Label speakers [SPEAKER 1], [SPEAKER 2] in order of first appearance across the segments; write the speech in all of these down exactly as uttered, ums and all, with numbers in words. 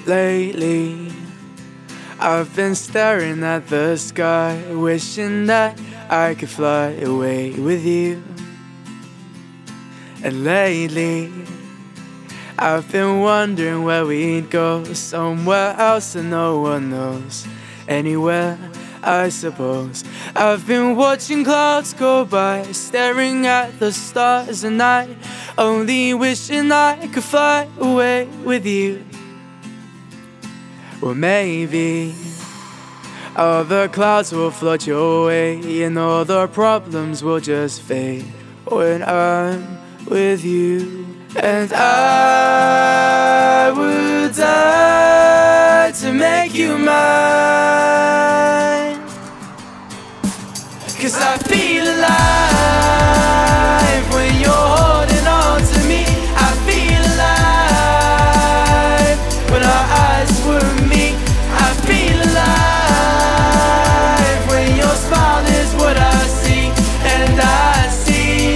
[SPEAKER 1] Lately, I've been staring at the sky, wishing that I could fly away with you. And lately, I've been wondering where we'd go, somewhere else that no one knows. Anywhere, I suppose. I've been watching clouds go by, staring at the stars at night, only wishing I could fly away with you. Well, maybe all the clouds will float your way, and all the problems will just fade when I'm with you. And I would die to make you mine, 'cause I feel alive when you're holding on to me. I feel alive when our eyes were meet. I feel alive when your smile is what I see, and I see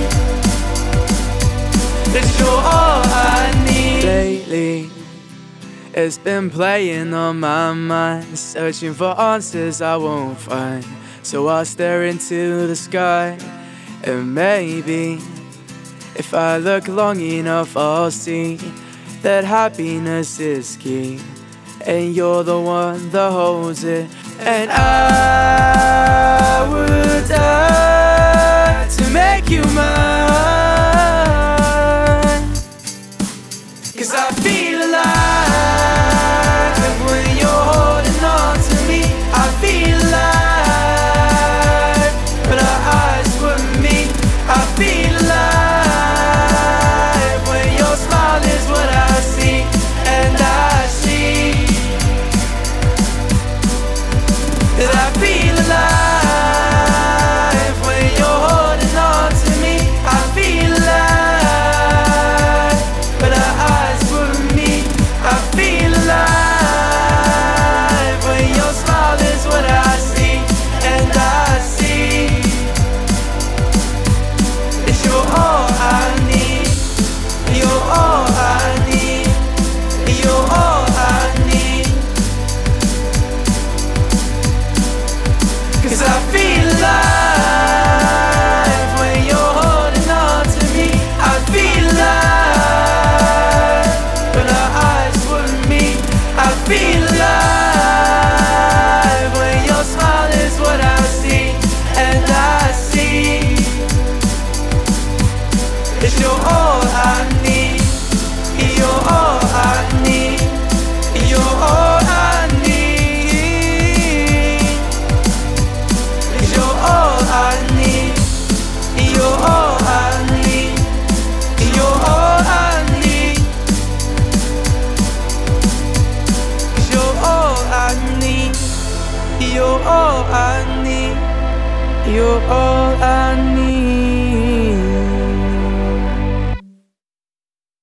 [SPEAKER 1] that you're all I need. Lately, it's been playing on my mind, searching for answers I won't find. So I'll stare into the sky, and maybe if I look long enough I'll see that happiness is key, and you're the one that holds it. And I would die to make you mine, 'cause I feel alive when you're holding on to me. I feel alive when our eyes were meet. I feel alive when your smile is what I see, and I see that I feel alive when you're holding on to me. I feel alive when our eyes were meet. I feel alive when your smile is what I see, and I see that you're all I need. You're all I need. You're all I need. 'Cause I feel alive when you're holding on to me. I feel alive when our eyes were meet. I feel alive when your smile is what I see, and I see that you're all I need. You're all I need. You're all I need. You're all I need. You're all I need. You're all I need. You're all I need. You're all I need. You're all I need.